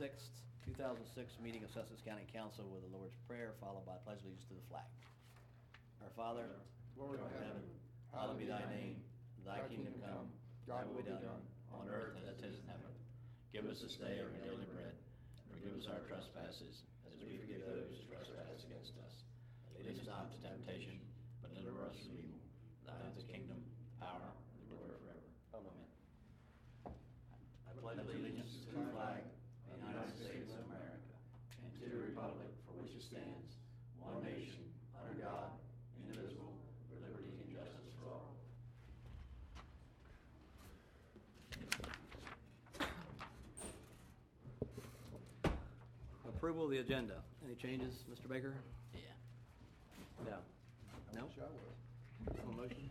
6th, 2006 meeting of Sussex County Council with the Lord's Prayer, followed by pledge allegiance to the flag. Our Father, Lord of heaven, hallowed be thy name. Thy kingdom come, thy will be done, on earth as it is in heaven. Give us this day our daily bread, and forgive us our trespasses, as we forgive those who trespass against us. Lead us not into temptation, but deliver us from evil. Thine is the kingdom, the power, and the glory forever. Amen. I pledge allegiance to the flag of the United States of America, and to the republic for which it stands, one nation, under God, indivisible, with liberty and justice for all. Approval of the agenda. Any changes, Mr. Baker? Yeah. No. No? No motion?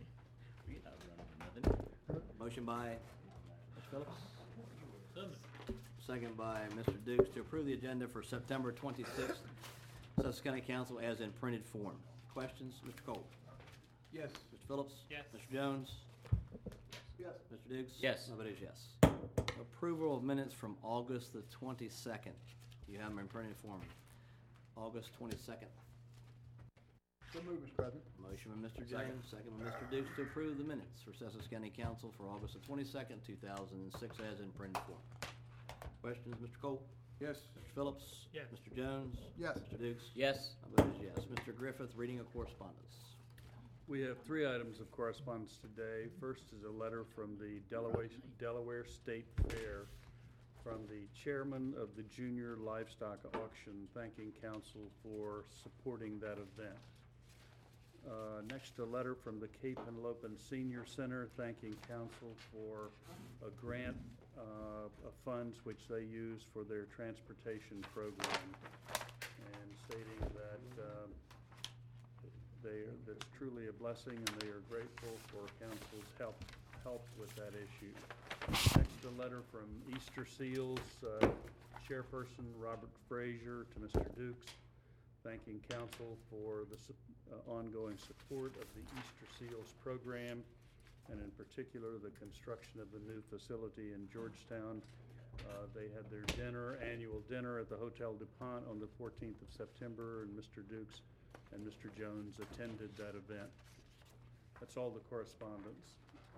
Motion by Mr. Phillips? Second by Mr. Dukes to approve the agenda for September 26th, Sussex County Council as in printed form. Questions? Mr. Cole? Yes. Mr. Phillips? Yes. Mr. Jones? Yes. Mr. Dukes? Yes. My vote is yes. Approval of minutes from August the 22nd. You have them in printed form. August 22nd. So moved, Mr. President. Motion by Mr. Jones, second by Mr. Dukes to approve the minutes for Sussex County Council for August the 22nd, 2006 as in printed form. Questions, Mr. Cole? Yes. Mr. Phillips? Yes. Mr. Jones? Yes. Mr. Dukes? Yes. My vote is yes. Mr. Griffith, reading of correspondence. We have three items of correspondence today. First is a letter from the Delaware State Fair from the chairman of the Junior Livestock Auction, thanking council for supporting that event. Next, a letter from the Cape Henlopen Senior Center, thanking council for a grant of funds which they use for their transportation program, and stating that that's truly a blessing, and they are grateful for council's help with that issue. Next, a letter from Easter Seals chairperson Robert Frazier to Mr. Dukes, thanking council for the ongoing support of the Easter Seals program, and in particular the construction of the new facility in Georgetown. They had their annual dinner at the Hotel DuPont on the 14th of September, and Mr. Dukes and Mr. Jones attended that event. That's all the correspondence.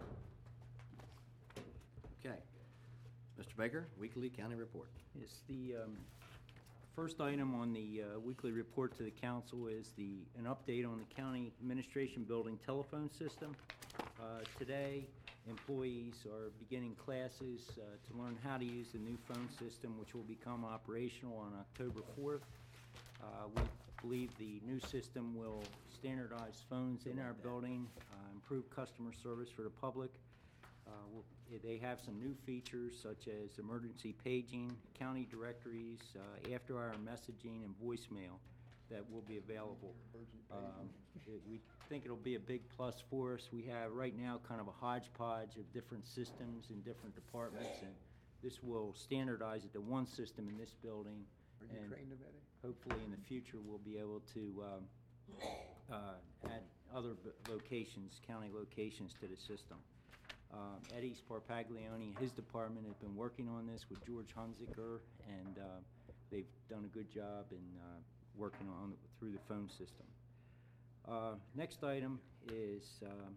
Okay. Mr. Baker, weekly county report. Yes, the first item on the weekly report to the council is an update on the county administration building telephone system. Today, employees are beginning classes to learn how to use the new phone system, which will become operational on October 4th. We believe the new system will standardize phones in our building, improve customer service for the public. They have some new features such as emergency paging, county directories, after-hour messaging, and voicemail that will be available. We think it'll be a big plus for us. We have right now kind of a hodgepodge of different systems in different departments, and this will standardize it to one system in this building. Are you trained already? Hopefully in the future we'll be able to add other locations, county locations to the system. Eddie Sparpaglione, his department, has been working on this with George Hunziker, and they've done a good job in working on through the phone system. Next item is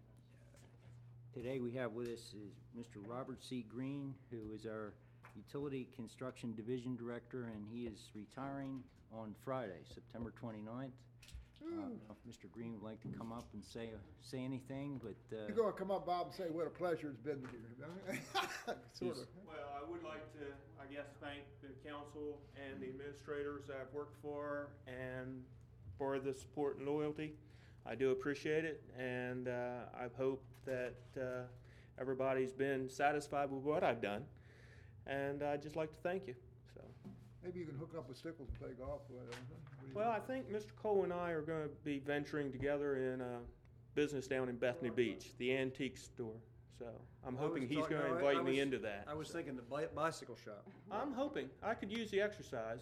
today we have with us is Mr. Robert C. Green, who is our Utility Construction Division Director, and he is retiring on Friday, September 29th. I don't know if Mr. Green would like to come up and say anything, but... You're going to come up, Bob, and say what a pleasure it's been here. Sort of. Well, I would like to, I guess, thank the council and the administrators I've worked for and for the support and loyalty. I do appreciate it, and I hope that everybody's been satisfied with what I've done. And I'd just like to thank you. So maybe you can hook up with Stickles and play golf. Well, I think Mr. Cole and I are going to be venturing together in a business down in Bethany Beach, the antique store. So I'm hoping he's going to invite me into that. I was thinking the bicycle shop. I'm hoping. I could use the exercise.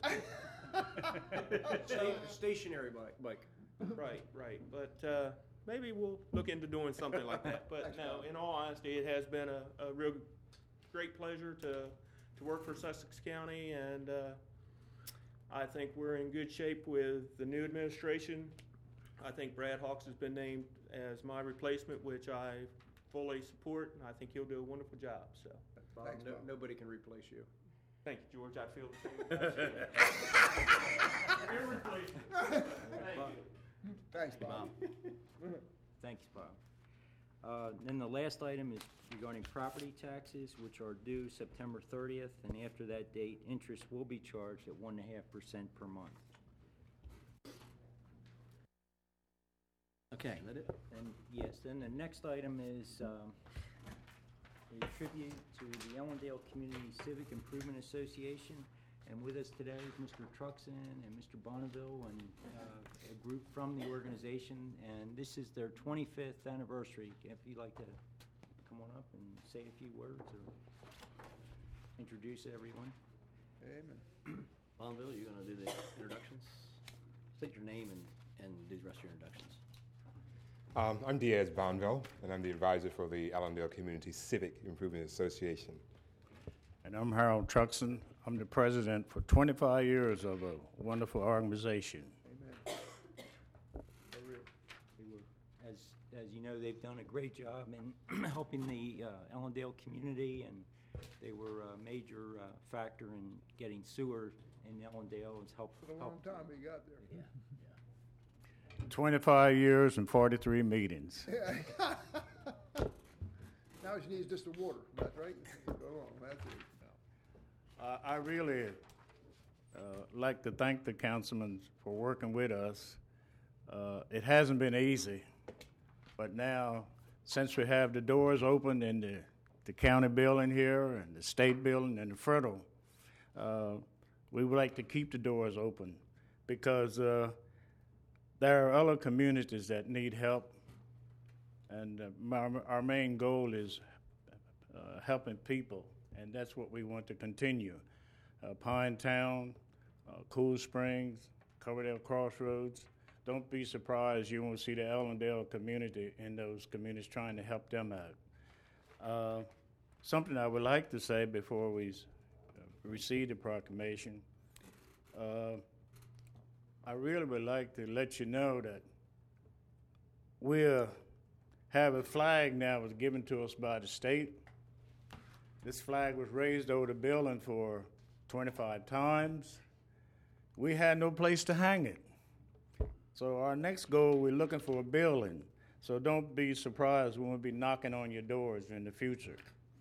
Stationary bike. Right. But maybe we'll look into doing something like that. But no, in all honesty, it has been a real great pleasure to to work for Sussex County, and I think we're in good shape with the new administration. I think Brad Hawks has been named as my replacement, which I fully support, and I think he'll do a wonderful job. So, Bob, Thanks, Bob. nobody can replace you. thank you, George. I feel the same. Your replacement. Thank you. Thanks, Bob. Thanks, Bob. Then the last item is regarding property taxes, which are due September 30th, and after that date, interest will be charged at 1.5% per month. Okay, that it? And yes, then the next item is a tribute to the Ellendale Community Civic Improvement Association. And with us today is Mr. Truxon and Mr. Bonneville and a group from the organization. And this is their 25th anniversary. If you'd like to come on up and say a few words or introduce everyone. Amen. Bonneville, you're gonna do the introductions? State your name and do the rest of your introductions. I'm Diaz Bonville, and I'm the advisor for the Allendale Community Civic Improvement Association. And I'm Harold Truxon. I'm the president for 25 years of a wonderful organization. Amen. As you know, they've done a great job in helping the Ellendale community, and they were a major factor in getting sewer in Ellendale. It's helped. For a long time he got there. Yeah. 25 years and 43 meetings. Yeah. Now she needs just the water. That's right. Go on. That's it. I really like to thank the councilman for working with us. It hasn't been easy, but now, since we have the doors open in the county building here and the state building and the federal, we would like to keep the doors open because there are other communities that need help, and our main goal is helping people, and that's what we want to continue. Pine Town, Cool Springs, Coverdale Crossroads. Don't be surprised you won't see the Ellendale community in those communities trying to help them out. Something I would like to say before we receive the proclamation, I really would like to let you know that we have a flag now that's given to us by the state. This flag was raised over the building for 25 times. We had no place to hang it. So our next goal, we're looking for a building. So don't be surprised when we'll be knocking on your doors in the future.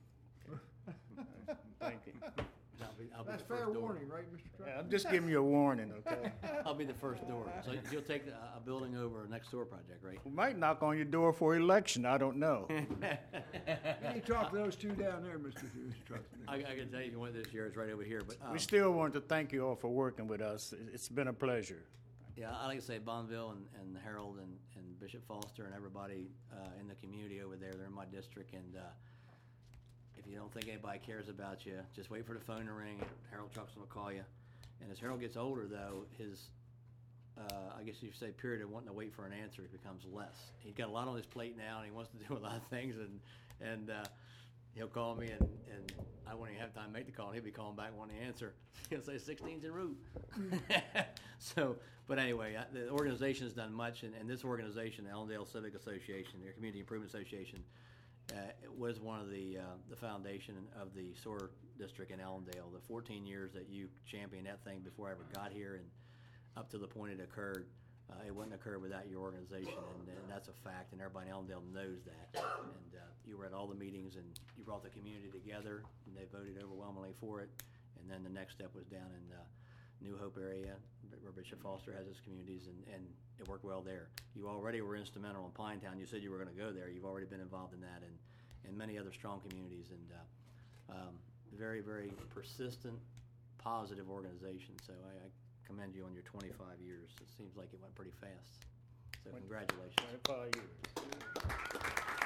Thank you. I'll be That's the first fair door. warning, right, Mr. Trump? Yeah, I'm just giving you a warning, okay? I'll be the first door. So you'll take a building over a next door project, right? We might knock on your door for election, I don't know. You need to talk to those two down there, Mr. Trump. I can tell you, if you went this year, it's right over here. But We still want to thank you all for working with us. It's been a pleasure. yeah, I like to say Bonneville and Harold and Bishop Foster and everybody in the community over there. They're in my district, and if you don't think anybody cares about you, just wait for the phone to ring. Harold Truxon will call you. And as Harold gets older, though, his I guess you should say period of wanting to wait for an answer becomes less. He's got a lot on his plate now, and he wants to do a lot of things, and he'll call me, and I won't even have time to make the call. He'll be calling back wanting to answer. He'll say 16's en route. So, but anyway, the organization has done much, and this organization, the Ellendale Civic Association, their Community Improvement Association, it was one of the foundation of the SOAR district in Ellendale. The 14 years that you championed that thing before I ever got here, and up to the point it occurred, it wouldn't occur without your organization, and that's a fact, and everybody in Ellendale knows that. And you were at all the meetings, and you brought the community together, and they voted overwhelmingly for it. And then the next step was down in New Hope area, where Bishop Foster has his communities, and it worked well there. You already were instrumental in Pinetown. You said you were going to go there. You've already been involved in that, and many other strong communities, and very, very persistent, positive organization. So I commend you on your 25 years. It seems like it went pretty fast. So congratulations. 25 years.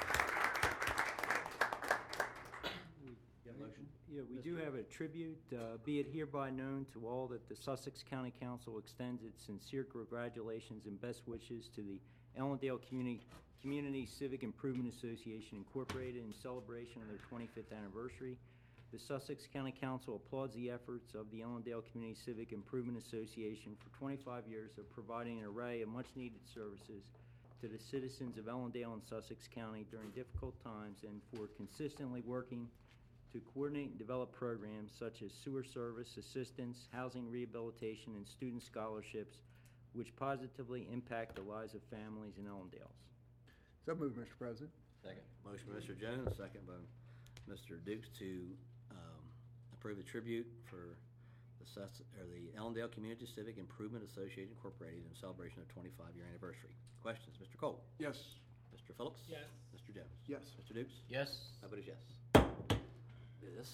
Motion? Yeah, we do have a tribute. Be it hereby known to all that the Sussex County Council extends its sincere congratulations and best wishes to the Ellendale Community Civic Improvement Association Incorporated in celebration of their 25th anniversary. The Sussex County Council applauds the efforts of the Ellendale Community Civic Improvement Association for 25 years of providing an array of much-needed services to the citizens of Ellendale and Sussex County during difficult times, and for consistently working to coordinate and develop programs such as sewer service assistance, housing rehabilitation, and student scholarships, which positively impact the lives of families in Ellendale. So moved, Mr. President. Second. Motion by Mr. Jones, second by Mr. Dukes to approve the tribute for the Ellendale Community Civic Improvement Association Incorporated in celebration of 25-year anniversary. Questions? Mr. Cole? Yes. Mr. Phillips? Yes. Mr. Jones? Yes. Mr. Dukes? Yes. I vote is yes. This.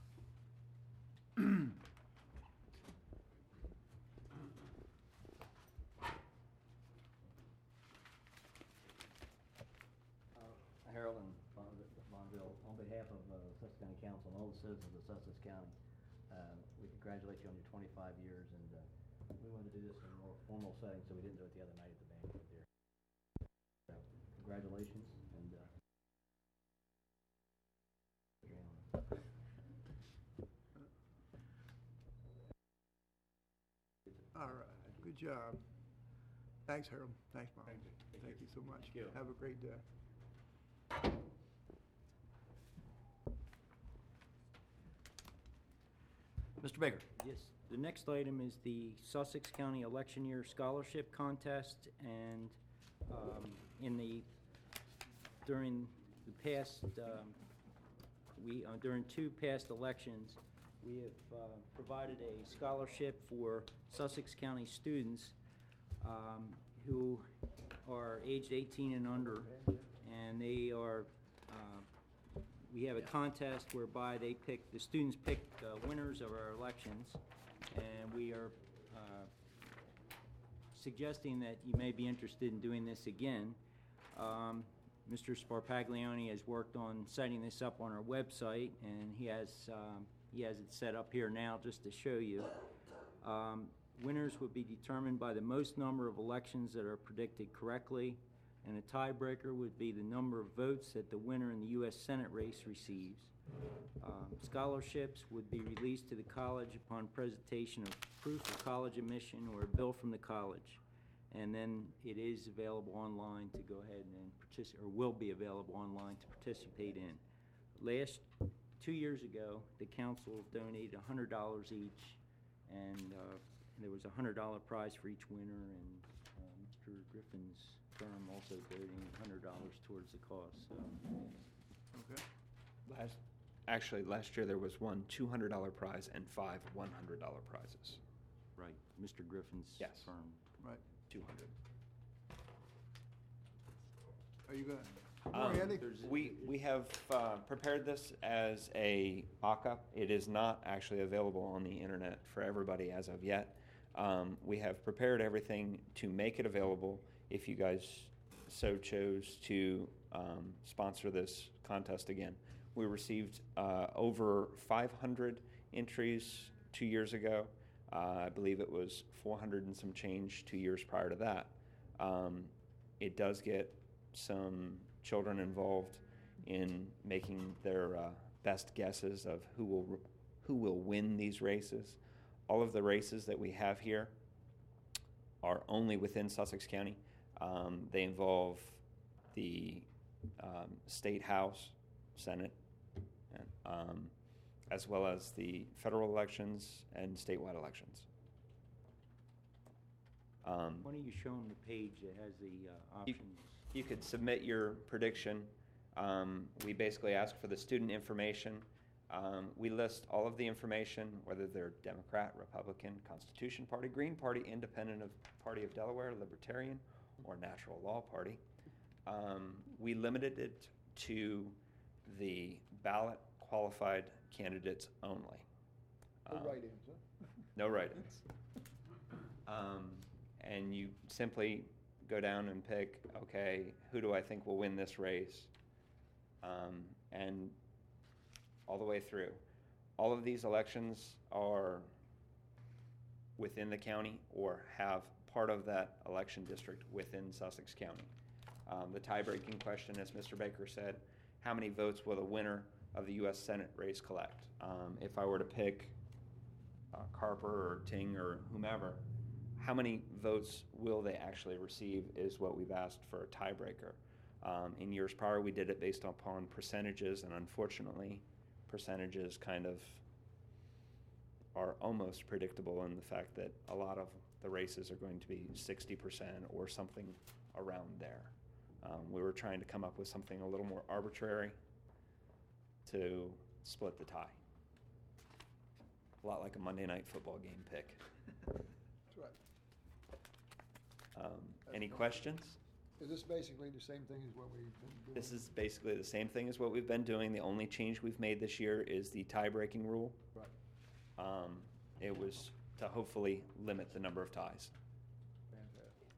Harold and Bonville, on behalf of Sussex County Council and all the citizens of Sussex County, we congratulate you on your 25 years, and we wanted to do this in a more formal setting, so we didn't do it the other night at the banquet there. So, congratulations, and All right, good job. Thanks, Harold. Thanks, Mom. Thank you. Thank you so much. Thank you. Have a great day. Mr. Baker. Yes, the next item is the Sussex County Election Year Scholarship Contest, and during the past, during two past elections, we have provided a scholarship for Sussex County students who are aged 18 and under, and they are, we have a contest whereby the students pick winners of our elections, and we are suggesting that you may be interested in doing this again. Mr. Sparpaglione has worked on setting this up on our website, and he has it set up here now just to show you. Winners would be determined by the most number of elections that are predicted correctly, and a tiebreaker would be the number of votes that the winner in the U.S. Senate race receives. Scholarships would be released to the college upon presentation of proof of college admission or a bill from the college, and then it is available online to go ahead and participate, or will be available online to participate in. 2 years ago, the council donated $100 each, and there was a $100 prize for each winner, and Mr. Griffin's firm also donating $100 towards the cause. So. Okay. Last year there was one $200 prize and 5 $100 prizes. Right, Mr. Griffin's Yes. firm. Right. 200. Are you going to? Andy? We have prepared this as a mock-up. It is not actually available on the internet for everybody as of yet. We have prepared everything to make it available if you guys so chose to sponsor this contest again. We received over 500 entries 2 years ago. I believe it was 400 and some change 2 years prior to that. It does get some children involved in making their best guesses of who will win these races. All of the races that we have here are only within Sussex County. They involve the State House, Senate, as well as the federal elections and statewide elections. Why don't you show them the page that has the options? You could submit your prediction. We basically ask for the student information. We list all of the information, whether they're Democrat, Republican, Constitution Party, Green Party, Independent Party of Delaware, Libertarian, or Natural Law Party. We limited it to the ballot qualified candidates only. No write-ins, huh? No write-ins. And you simply go down and pick, okay, who do I think will win this race? And all the way through. All of these elections are within the county or have part of that election district within Sussex County. The tie-breaking question, as Mr. Baker said, how many votes will the winner of the U.S. Senate Race Collect. If I were to pick Carper or Ting or whomever, how many votes will they actually receive is what we've asked for a tiebreaker. In years prior, we did it based upon percentages, and unfortunately, percentages kind of are almost predictable in the fact that a lot of the races are going to be 60% or something around there. We were trying to come up with something a little more arbitrary to split the tie. A lot like a Monday Night Football game pick. That's right. Any questions? Is this basically the same thing as what we've been doing? This is basically the same thing as what we've been doing. The only change we've made this year is the tie-breaking rule. Right. It was to hopefully limit the number of ties. Fantastic.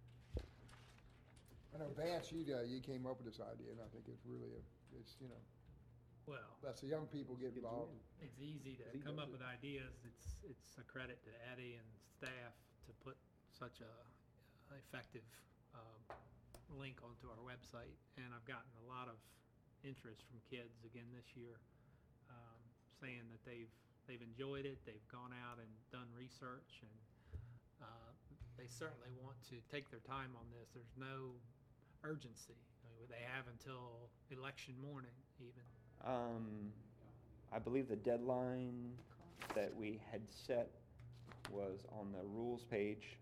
I know Vance, you came up with this idea, and I think it's really Well, lets the young people get involved. it's easy to come up with ideas. It's a credit to Eddie and staff to put such a effective link onto our website, and I've gotten a lot of interest from kids again this year, saying that they've enjoyed it. They've gone out and done research, and they certainly want to take their time on this. There's no urgency. I mean, they have until election morning, even. I believe the deadline that we had set was on the rules page,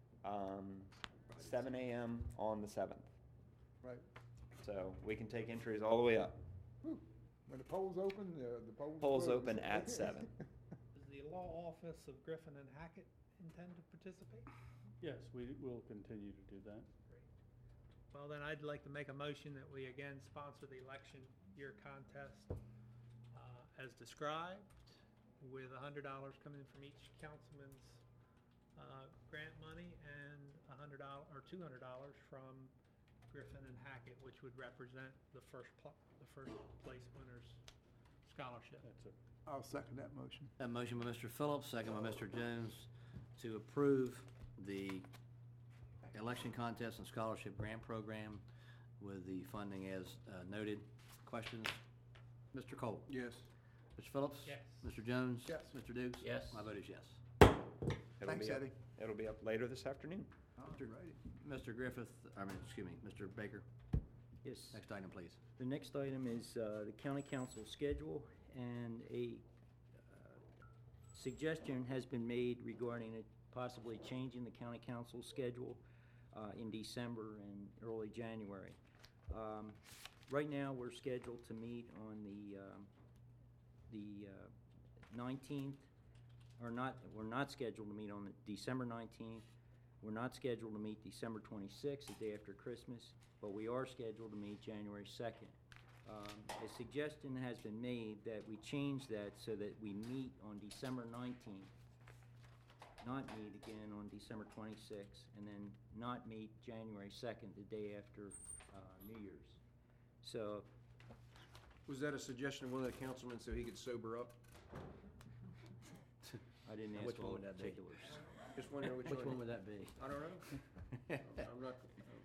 7 a.m. on the 7th. Right. So we can take entries all the way up. Whew. When the polls open, the polls Polls close. open at 7. Does the law office of Griffin and Hackett intend to participate? Yes, we will continue to do that. Well, then I'd like to make a motion that we again sponsor the election year contest as described, with $100 coming from each councilman's grant money and $100 or $200 from Griffin and Hackett, which would represent the first place winner's scholarship. That's it. I'll second that motion. That motion by Mr. Phillips, second by Mr. Jones, to approve the election contest and scholarship grant program with the funding as noted. Questions? Mr. Cole? Yes. Mr. Phillips? Yes. Mr. Jones? Yes. Mr. Dukes? Yes. My vote is yes. It'll Thanks, be up- Eddie. It'll be up later this afternoon. Mr. Griffith, Mr. Baker, Yes. next item, please. The next item is the county council schedule, and a suggestion has been made regarding it possibly changing the county council schedule in December and early January. Right now, we're scheduled to meet on the 19th, or not, we're not scheduled to meet on December 19th. We're not scheduled to meet December 26th, the day after Christmas, but we are scheduled to meet January 2nd. A suggestion has been made that we change that so that we meet on December 19th, not meet again on December 26th, and then not meet January 2nd, the day after New Year's. So, Was that a suggestion of one of the councilmen so he could sober up? I didn't ask Which one all would the that be? particulars. Just wondering which Which one one. would that be? I don't know. I'm not.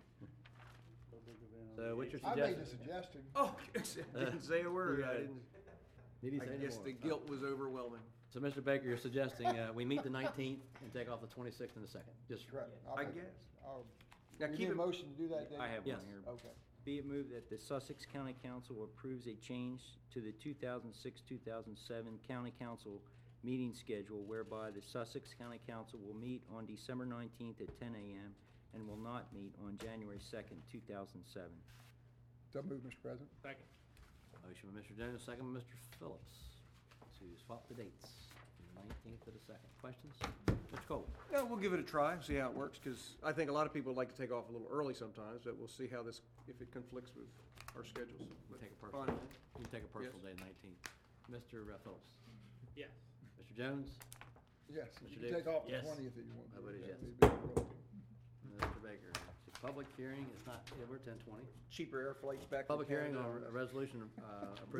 So what's your I made the suggestion? suggestion. Oh, didn't say a word. I didn't. Did he I say guess more? the guilt was overwhelming. So, Mr. Baker, you're suggesting we meet the 19th and take off the 26th and the 2nd? Just Correct. I make- guess. You Now need keep a it. motion to do that, Dave? I have Yes. one here. Okay. Be it moved that the Sussex County Council approves a change to the 2006-2007 County Council meeting schedule whereby the Sussex County Council will meet on December 19th at 10 a.m. and will not meet on January 2nd, 2007. So moved, Mr. President. Second. motion by Mr. Jones, second by Mr. Phillips to swap the dates from the 19th to the 2nd. Questions? Mr. Cole? Yeah, we'll give it a try, see how it works, because I think a lot of people like to take off a little early sometimes, but we'll see how this, if it conflicts with our schedules. We But take a personal, fine. you take a personal Yes. day, the 19th. Mr. Phillips? Yes. Mr. Jones? Yes, Mr. you can Dukes? take off the Yes. 20th if you want. My vote is yes. It'd be early. Mr. Baker? The public hearing is not, yeah, we're 10:20. Cheaper air flights back. to Public hearing town. on a resolution approving